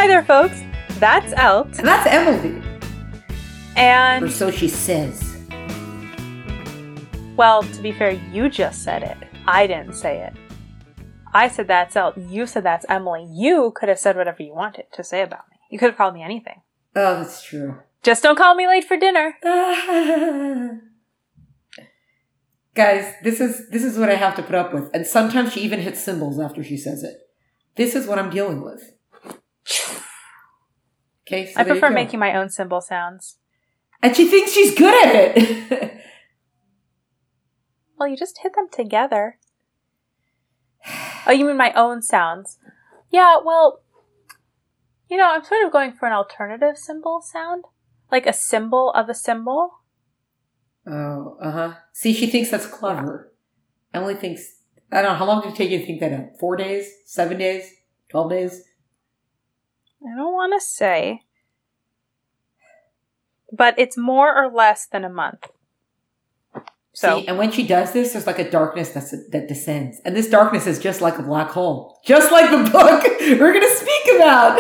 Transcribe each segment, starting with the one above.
Hi there, folks. That's Elt. And that's Emily. And, or so she says. well, to be fair, you just said it. I didn't say it. I said that's Elt. You said that's Emily. You could have said whatever you wanted to say about me. You could have called me anything. Oh, that's true. Just don't call me late for dinner. Guys, this is what I have to put up with. And sometimes she even hits cymbals after she says it. This is what I'm dealing with. Okay, so I prefer making my own cymbal sounds. And she thinks she's good at it. Well, you just hit them together. Oh, you mean my own sounds? Yeah, well, I'm sort of going for an alternative cymbal sound. Like a symbol of a symbol. Oh, uh-huh. See, she thinks that's clever. Emily thinks, I don't know, how long did it take you to think that out? 4 days? 7 days? 12 days? I don't want to say. But it's more or less than a month. So, see, and when she does this, there's like a darkness that descends. And this darkness is just like a black hole. Just like the book we're going to speak about.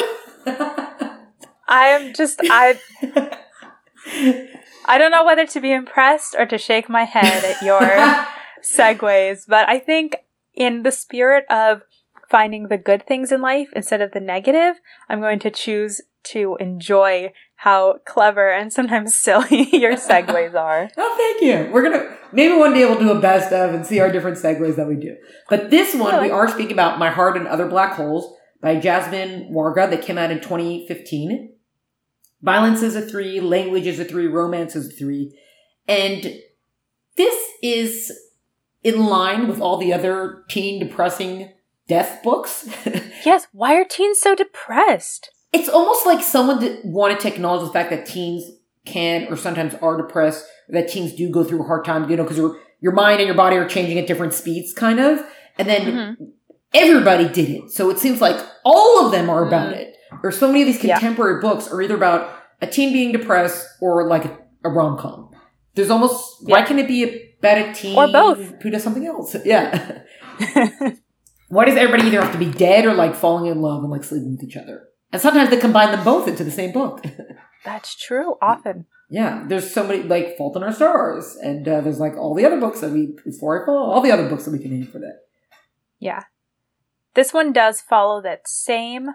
I don't know whether to be impressed or to shake my head at your segues, but I think in the spirit of finding the good things in life instead of the negative, I'm going to choose to enjoy how clever and sometimes silly your segues are. Oh, thank you. We're going to, maybe one day we'll do a best of and see our different segues that we do. But this one, we are speaking about My Heart and Other Black Holes by Jasmine Warga that came out in 2015. Violence is a 3, language is a 3, romance is a 3. And this is in line with all the other teen depressing death books. Yes, why are teens so depressed? It's almost like someone wanted to acknowledge the fact that teens can or sometimes are depressed, or that teens do go through a hard time, because your mind and your body are changing at different speeds, kind of. And then everybody did it. So it seems like all of them are about it. Or so many of these contemporary books are either about a teen being depressed or like a rom-com. There's almost, why can't it be about a teen or both who does something else? Yeah. Why does everybody either have to be dead or like falling in love and like sleeping with each other? And sometimes they combine them both into the same book. That's true, often. Yeah, there's so many, like Fault in Our Stars, and there's like all the other books that Before I Fall, all the other books that we can name for that. Yeah. This one does follow that same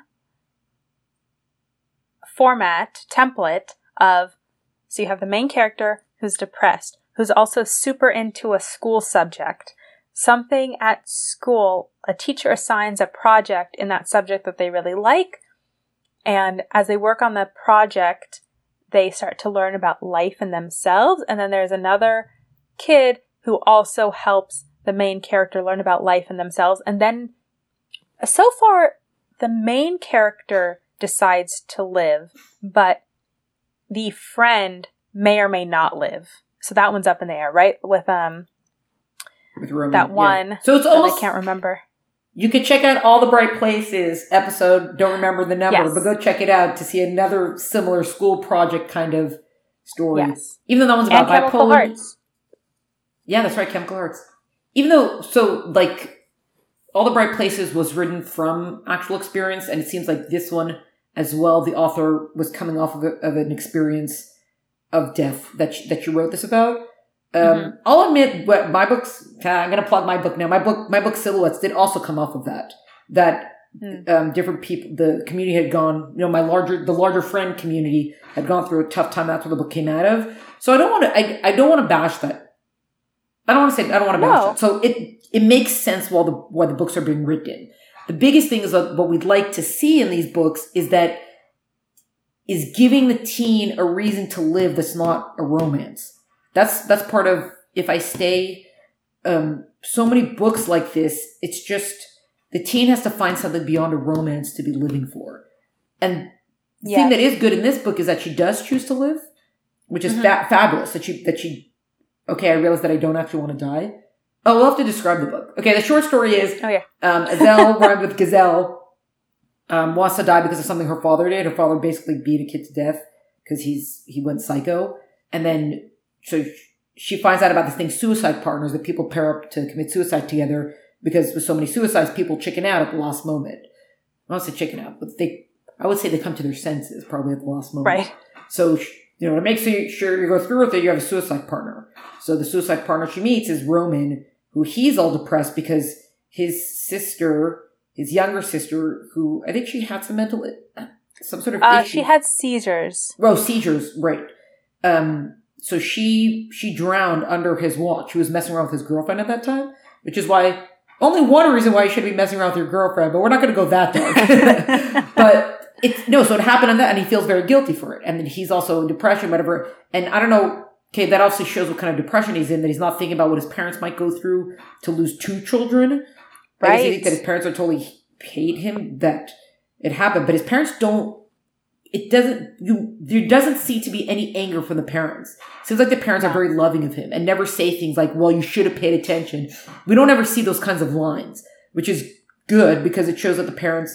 format, template of, so you have the main character who's depressed, who's also super into a school subject. Something at school, a teacher assigns a project in that subject that they really like, and as they work on the project, they start to learn about life and themselves, and then there's another kid who also helps the main character learn about life and themselves, and then so far, the main character decides to live, but the friend may or may not live. So that one's up in the air, right? With Roman, that one. Yeah. So it's almost, I can't remember. You could check out All the Bright Places episode. Don't remember the number, but go check it out to see another similar school project kind of story. Yes. Even though that one's about Chemical bipolar. Hearts. Yeah, that's right, Chemical Hearts. Even though, All the Bright Places was written from actual experience, and it seems like this one as well, the author was coming off of an experience of death that she wrote this about. I'll admit, my books, I'm going to plug my book now. My book Silhouettes did also come off of that different people, the community had gone, the larger friend community had gone through a tough time. That's what the book came out of. So I don't want to bash that. I don't want to bash that. So it makes sense why the books are being written. The biggest thing is that what we'd like to see in these books is giving the teen a reason to live that's not a romance. That's part of If I Stay. So many books like this, it's just the teen has to find something beyond a romance to be living for. And the thing that is good in this book is that she does choose to live, which is fabulous. That she, okay, I realize that I don't actually want to die. Oh, we'll have to describe the book. Okay, the short story is, Adele rhymed with gazelle, wants to die because of something her father did. Her father basically beat a kid to death because he went psycho. And then, so she finds out about this thing, suicide partners, that people pair up to commit suicide together because with so many suicides, people chicken out at the last moment. I don't say chicken out, but they I would say they come to their senses probably at the last moment. Right. So, to make sure you go through with it, you have a suicide partner. So the suicide partner she meets is Roman, who he's all depressed because his sister, his younger sister, who I think she had some sort of issue. She had seizures. Oh, seizures, right. So she drowned under his watch. She was messing around with his girlfriend at that time, which is why, only one reason why you should be messing around with your girlfriend, but we're not going to go that dark. But so it happened on that, and he feels very guilty for it. And then he's also in depression, whatever. And I don't know, okay, that obviously shows what kind of depression he's in, that he's not thinking about what his parents might go through to lose 2 children. Right. I guess he thinks that his parents are totally paid him that it happened, but his parents don't. There doesn't seem to be any anger from the parents. Seems like the parents are very loving of him and never say things like, well, you should have paid attention. We don't ever see those kinds of lines, which is good because it shows that the parents,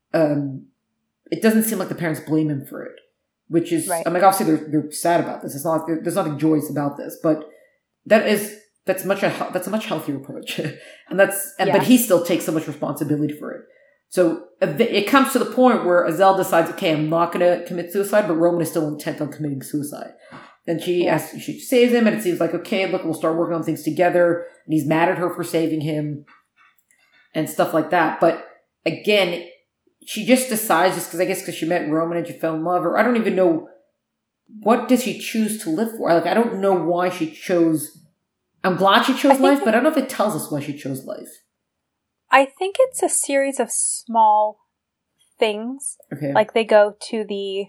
it doesn't seem like the parents blame him for it, which is, right. I'm like, obviously they're sad about this. It's not, there's nothing joyous about this, but that's a much healthier approach. But he still takes so much responsibility for it. So it comes to the point where Azel decides, okay, I'm not going to commit suicide, but Roman is still intent on committing suicide. Then she saves him, and it seems like, okay, look, we'll start working on things together. And he's mad at her for saving him and stuff like that. But again, she just decides, just because she met Roman and she fell in love, or I don't even know, what does she choose to live for? Like, I don't know why she chose, I'm glad she chose life, but I don't know if it tells us why she chose life. I think it's a series of small things. Okay. Like they go to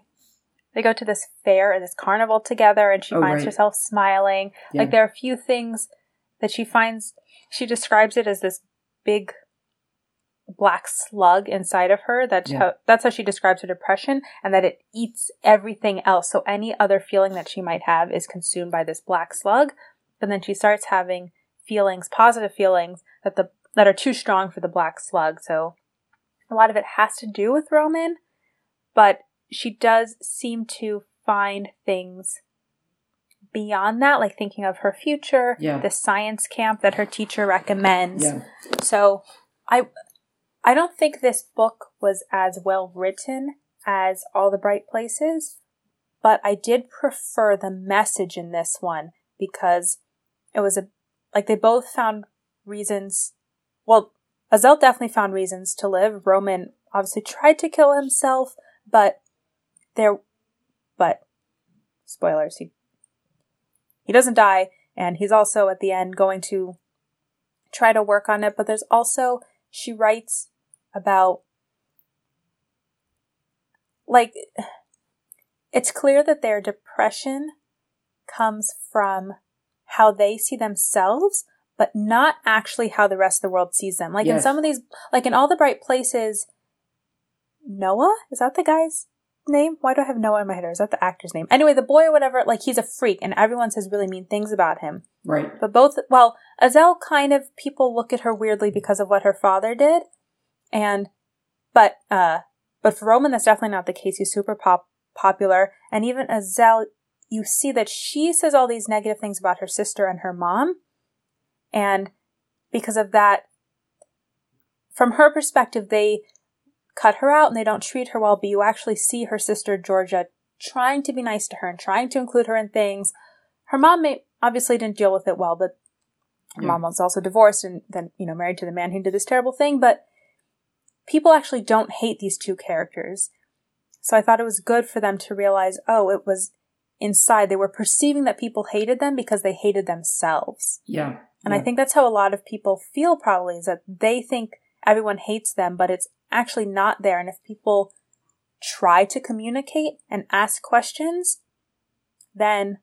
this fair or this carnival together, and she finds herself smiling. Yeah. Like there are a few things that she finds. She describes it as this big black slug inside of her. That's how she describes her depression, and that it eats everything else. So any other feeling that she might have is consumed by this black slug. But then she starts having positive feelings that are too strong for the black slug. So a lot of it has to do with Roman, but she does seem to find things beyond that, like thinking of her future, the science camp that her teacher recommends. Yeah. So I don't think this book was as well written as All the Bright Places, but I did prefer the message in this one because it was they both found reasons. Well, Azel definitely found reasons to live. Roman obviously tried to kill himself, but spoilers, he doesn't die, and he's also at the end going to try to work on it. But there's also, she writes about, it's clear that their depression comes from how they see themselves, but not actually how the rest of the world sees them. In some of these, in All the Bright Places, Noah? Is that the guy's name? Why do I have Noah in my head? Or is that the actor's name? Anyway, the boy or whatever, he's a freak, and everyone says really mean things about him. Right. But Azel people look at her weirdly because of what her father did. But for Roman, that's definitely not the case. He's super popular. And even Azel, you see that she says all these negative things about her sister and her mom. And because of that, from her perspective, they cut her out and they don't treat her well, but you actually see her sister, Georgia, trying to be nice to her and trying to include her in things. Her mom obviously didn't deal with it well, but her mom was also divorced and then, married to the man who did this terrible thing. But people actually don't hate these two characters. So I thought it was good for them to realize, it was inside. They were perceiving that people hated them because they hated themselves. Yeah. And I think that's how a lot of people feel probably, is that they think everyone hates them, but it's actually not there. And if people try to communicate and ask questions, then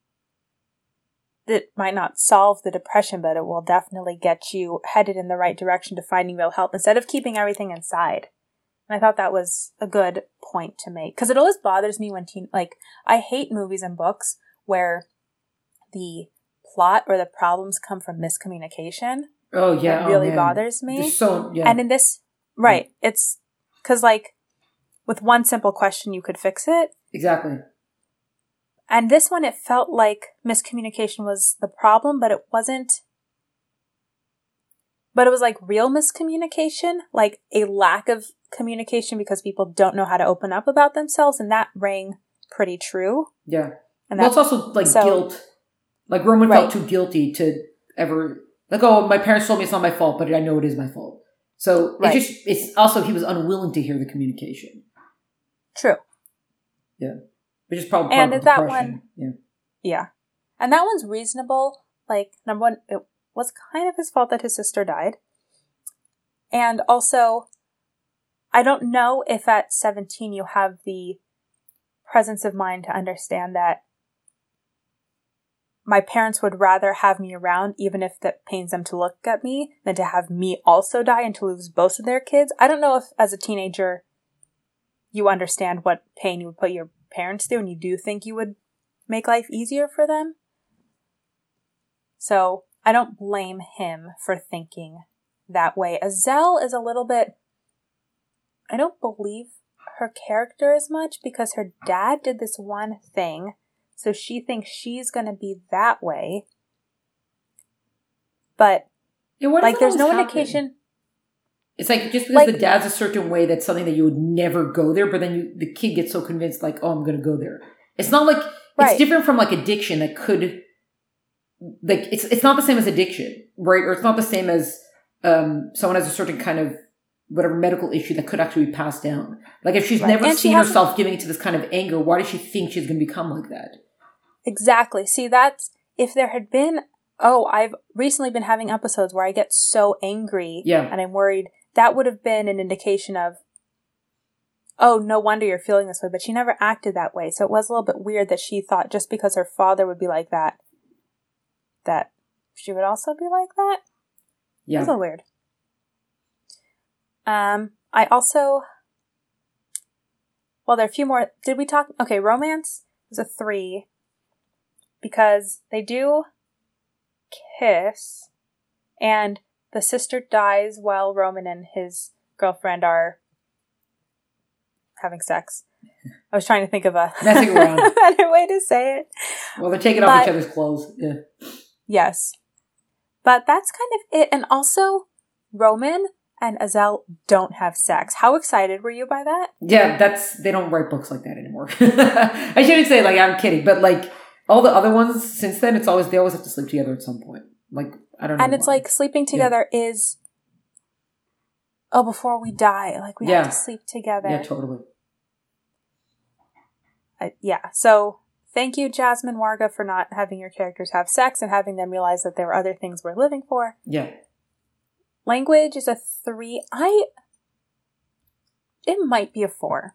it might not solve the depression, but it will definitely get you headed in the right direction to finding real help instead of keeping everything inside. And I thought that was a good point to make. Because it always bothers me when I hate movies and books where the plot or the problems come from miscommunication. Oh, yeah. It really bothers me. And in this, it's because with one simple question you could fix it. Exactly. And this one, it felt like miscommunication was the problem, but it wasn't. But it was real miscommunication, a lack of communication because people don't know how to open up about themselves, and that rang pretty true. Yeah. And well, it's also like guilt. Like Roman felt too guilty to ever like, oh, my parents told me it's not my fault, but I know it is my fault. So it's also he was unwilling to hear the communication. True. Yeah. Which is probably part of that depression. one. Yeah. And that one's reasonable. Like, number one, it was kind of his fault that his sister died. And also, I don't know if at 17 you have the presence of mind to understand that my parents would rather have me around, even if that pains them to look at me, than to have me also die and to lose both of their kids. I don't know if as a teenager you understand what pain you would put your parents through, and you do think you would make life easier for them. So I don't blame him for thinking that way. Azelle is a little bit, I don't believe her character as much because her dad did this one thing. So she thinks she's going to be that way. But, like, there's no indication. It's like, just because the dad's a certain way, that's something that you would never go there, but then the kid gets so convinced, like, oh, I'm going to go there. It's not like, it's different from, like, addiction that could, like, it's not the same as addiction, right? Or it's not the same as someone has a certain kind of, whatever medical issue that could actually be passed down. Like, if she's never seen herself giving into this kind of anger, why does she think she's going to become like that? Exactly. See, that's, if there had been, I've recently been having episodes where I get so angry and I'm worried, that would have been an indication of, oh, no wonder you're feeling this way, but she never acted that way. So it was a little bit weird that she thought just because her father would be like that, that she would also be like that. Yeah. It was a little weird. I also, well, there are a few more. Did we talk? Okay, romance is a 3 because they do kiss and the sister dies while Roman and his girlfriend are having sex. I was trying to think of a messing around. better way to say it. Well, they're taking off each other's clothes. Yeah. Yes. But that's kind of it. And also, Roman and Azelle don't have sex. How excited were you by that? Yeah, they don't write books like that anymore. I shouldn't say, like, I'm kidding, but, like, all the other ones since then, they always have to sleep together at some point. Like, I don't know. And it's why. Like, sleeping together is, before we die, like, we have to sleep together. Yeah, totally. So thank you, Jasmine Warga, for not having your characters have sex and having them realize that there were other things we're living for. Yeah. Language is a 3. It might be a 4.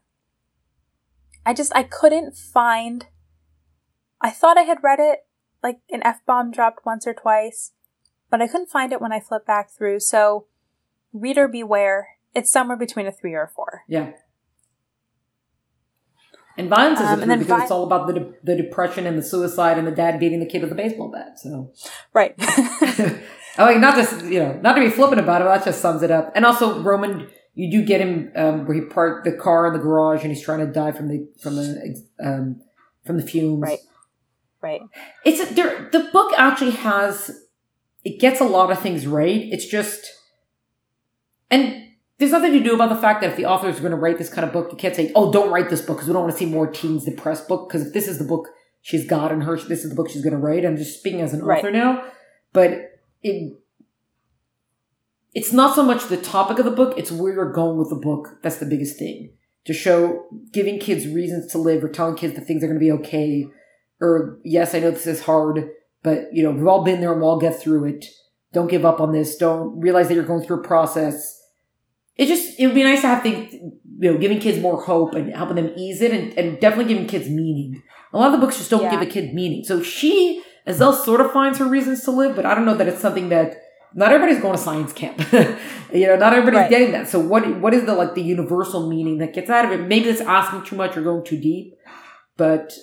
I couldn't find, I thought I had read it, like an F-bomb dropped once or twice, but I couldn't find it when I flipped back through. So reader beware. It's somewhere between a 3 or a 4. Yeah. And violence is a 3 because it's all about the depression and the suicide and the dad beating the kid with a baseball bat. So. Right. I like, not just, not to be flippant about it, but that just sums it up. And also, Roman, you do get him where he parked the car in the garage and he's trying to die from the fumes. Right. Right. The book actually it gets a lot of things right. It's just, and there's nothing to do about the fact that if the author is going to write this kind of book, you can't say, oh, don't write this book because we don't want to see more teens depressed book. Because if this is the book she's got in her, this is the book she's going to write. I'm just speaking as an author now. But it's not so much the topic of the book, it's where you're going with the book. That's the biggest thing. To show, giving kids reasons to live or telling kids that things are going to be okay. Or, yes, I know this is hard, but, we've all been there and we'll all get through it. Don't give up on this. Don't realize that you're going through a process. It would be nice to have things, giving kids more hope and helping them ease it and definitely giving kids meaning. A lot of the books just don't give a kid meaning. So Azelle sort of finds her reasons to live, but I don't know that it's something that, not everybody's going to science camp. Not everybody's getting that. So what is the universal meaning that gets out of it? Maybe it's asking too much or going too deep, but.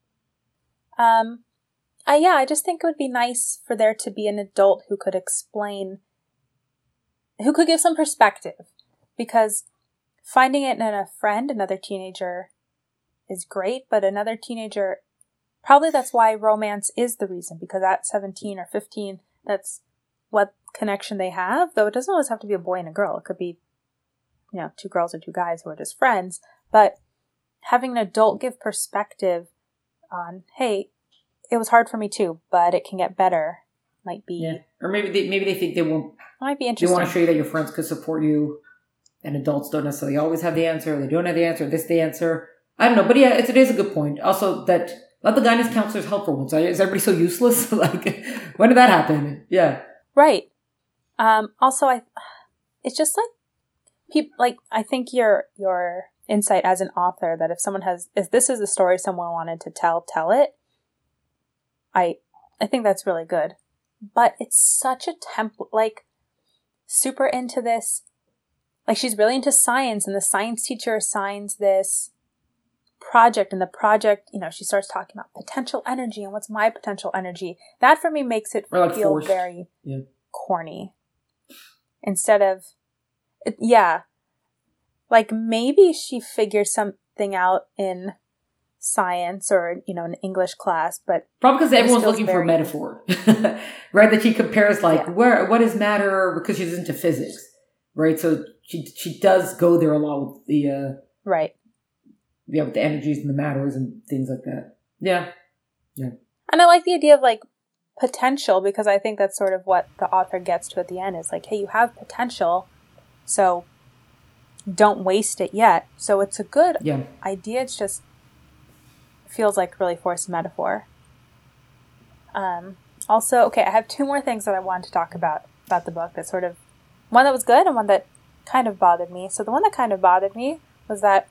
I just think it would be nice for there to be an adult who could explain, who could give some perspective. Because finding it in a friend, another teenager, is great, but another teenager, probably that's why romance is the reason, because at 17 or 15, that's what connection they have, though it doesn't always have to be a boy and a girl. It could be two girls or two guys who are just friends, but having an adult give perspective on, hey, it was hard for me too, but it can get better, might be. Yeah. Or maybe they think they won't. Might be interesting. They want to show you that your friends could support you, and adults don't necessarily always have the answer. They don't have the answer. This the answer. I don't know, but yeah, it is a good point. Also, that let the guidance counselors help for once. Is everybody so useless? Like, when did that happen? Yeah. Right. Also, it's just I think your insight as an author that if this is the story someone wanted to tell it. I think that's really good. But it's such a template, super into this. She's really into science, and the science teacher assigns this project, and the project, she starts talking about potential energy and what's my potential energy. That for me makes it feel forced. Very corny. Instead of, maybe she figures something out in science or, an English class, but probably because everyone's looking for a metaphor, right? That she compares what is matter, because she's into physics, right? So she does go there a lot with the, right. Yeah, with the energies and the matters and things like that. Yeah. Yeah. And I like the idea of potential, because I think that's sort of what the author gets to at the end is hey, you have potential, so don't waste it yet. So it's a good idea. It's just feels like really forced metaphor. Also, okay, I have two more things that I wanted to talk about the book. That sort of one that was good and one that kind of bothered me. So the one that kind of bothered me was that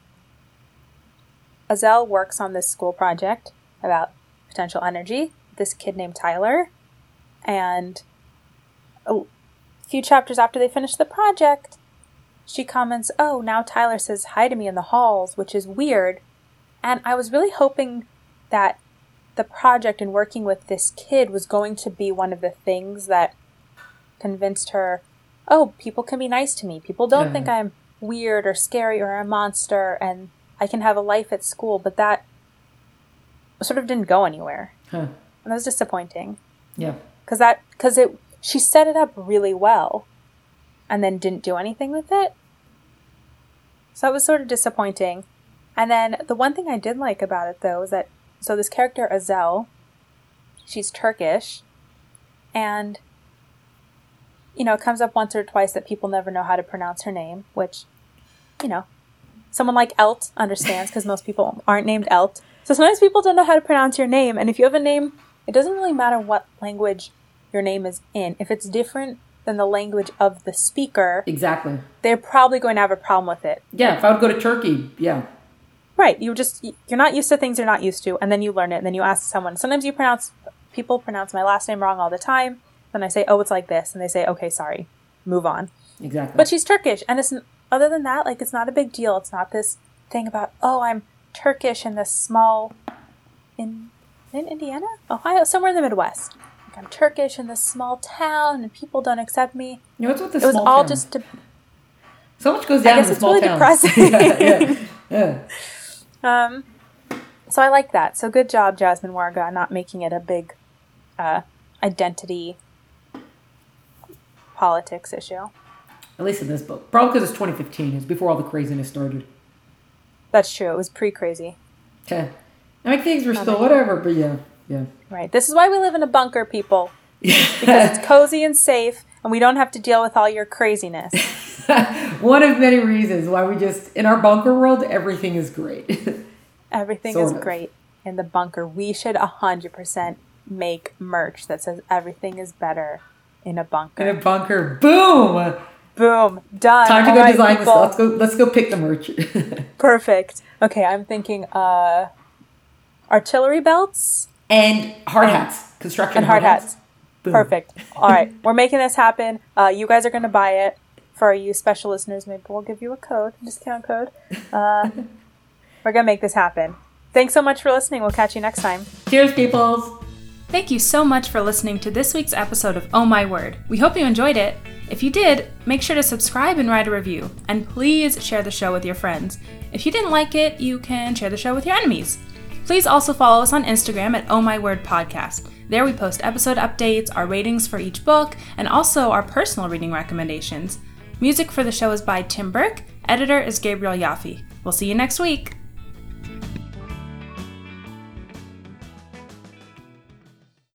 Azel works on this school project about potential energy. This kid named Tyler, and a few chapters after they finish the project, she comments, "Oh, now Tyler says hi to me in the halls," which is weird. And I was really hoping that the project and working with this kid was going to be one of the things that convinced her, oh, people can be nice to me. People don't think I'm weird or scary or a monster, and I can have a life at school. But that sort of didn't go anywhere. Huh. And that was disappointing. Yeah. Because she set it up really well and then didn't do anything with it. So that was sort of disappointing. And then the one thing I did like about it, though, is that, so this character, Azel, she's Turkish, and, it comes up once or twice that people never know how to pronounce her name, which, someone like Elt understands, because most people aren't named Elt. So sometimes people don't know how to pronounce your name, and if you have a name, it doesn't really matter what language your name is in. If it's different than the language of the speaker, exactly, they're probably going to have a problem with it. Yeah, if I would go to Turkey, yeah. Right, you're not used to things you're not used to, and then you learn it, and then you ask someone. Sometimes people pronounce my last name wrong all the time, then I say, oh, it's like this, and they say, okay, sorry, move on. Exactly. But she's Turkish, and other than that, it's not a big deal. It's not this thing about, oh, I'm Turkish in this small, in Indiana? Ohio? Somewhere in the Midwest. I'm Turkish in this small town, and people don't accept me. What's with this small town? It was all just so much goes down in the small town. I guess it's really depressing. yeah. So I like that. So good job, Jasmine Warga, not making it a big identity politics issue. At least in this book. Probably because it's 2015. It's before all the craziness started. That's true. It was pre-crazy. Okay. I mean, things were still whatever, but yeah. Right. This is why we live in a bunker, people. Because it's cozy and safe, and we don't have to deal with all your craziness. One of many reasons why in our bunker world, everything is great. Everything is great in the bunker. We should 100% make merch that says everything is better in a bunker. In a bunker. Boom! Boom. Done. Time to go design this. Let's go pick the merch. Perfect. Okay, I'm thinking artillery belts. And hard hats. Construction and hard hats. Boom. Perfect. All right. We're making this happen. You guys are going to buy it. For you special listeners, maybe we'll give you a discount code. We're going to make this happen. Thanks so much for listening. We'll catch you next time. Cheers, peoples. Thank you so much for listening to this week's episode of Oh My Word. We hope you enjoyed it. If you did, make sure to subscribe and write a review. And please share the show with your friends. If you didn't like it, you can share the show with your enemies. Please also follow us on Instagram at Oh My Word Podcast. There we post episode updates, our ratings for each book, and also our personal reading recommendations. Music for the show is by Tim Burke, editor is Gabriel Yaffe. We'll see you next week.